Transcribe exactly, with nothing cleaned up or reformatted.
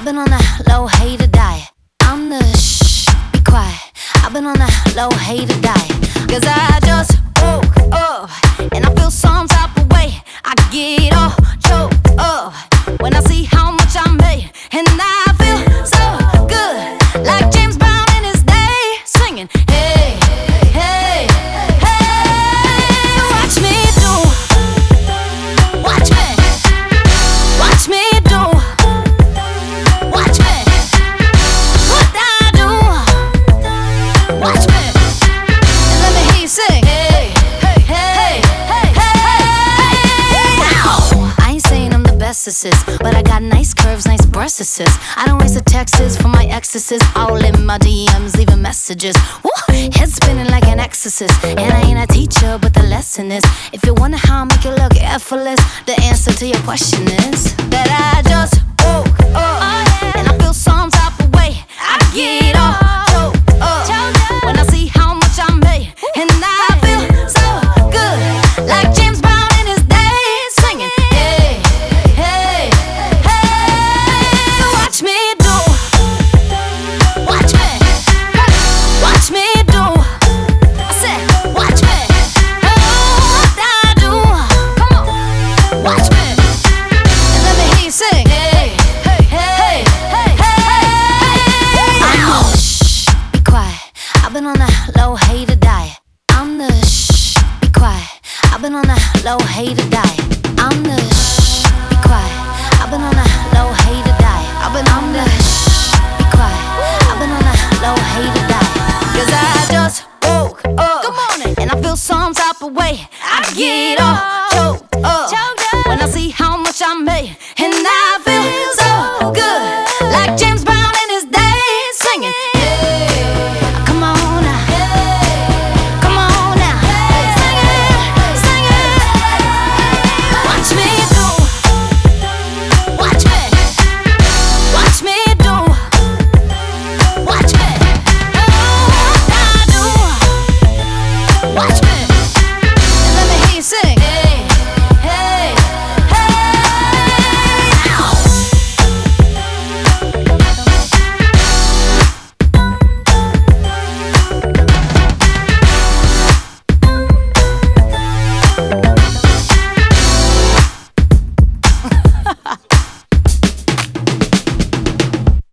been on that low hater diet. I'm the shh, be quiet. I've been on that low hater diet. Cause I just woke up and I feel some type of way. I get all choked up when I see how much I made. And I feel so good, like James Brown in his day, singing, hey, hey, hey. Watch me do, watch me, watch me do, watch me, what I do, watch me, and let me hear you sing, hey, hey, hey, hey, hey, hey. I ain't saying I'm the bestest, but I got nice curves, nice breasts. I don't waste a texts for my exes, all in my D Ms, leaving messages. Woo! Head spinning like an exorcist, and I ain't a teacher, but the lesson is, if you wonder how I make it look effortless, the answer to your question is that I just woke up and I feel some type of way. I get all choked up when I see how much I made, and I feel so good, like James Brown in his day, singing, hey, hey, hey. Watch me do, watch me, watch me do. I said, watch me, oh, what I do. Come on, watch me, and let me hear you sing. Hey, hey, hey, hey, hey. I'm the shh, be quiet. I've been on that low hater diet. I'm the shh, be quiet. I've been on that low hater diet. I'm the shh, be quiet. I've been on that low hater diet. I've been on the shh, be quiet. I've been on that low hater diet. Cause I just woke up, good morning, and I feel some type of way. I get all choked up when I see how much I made, and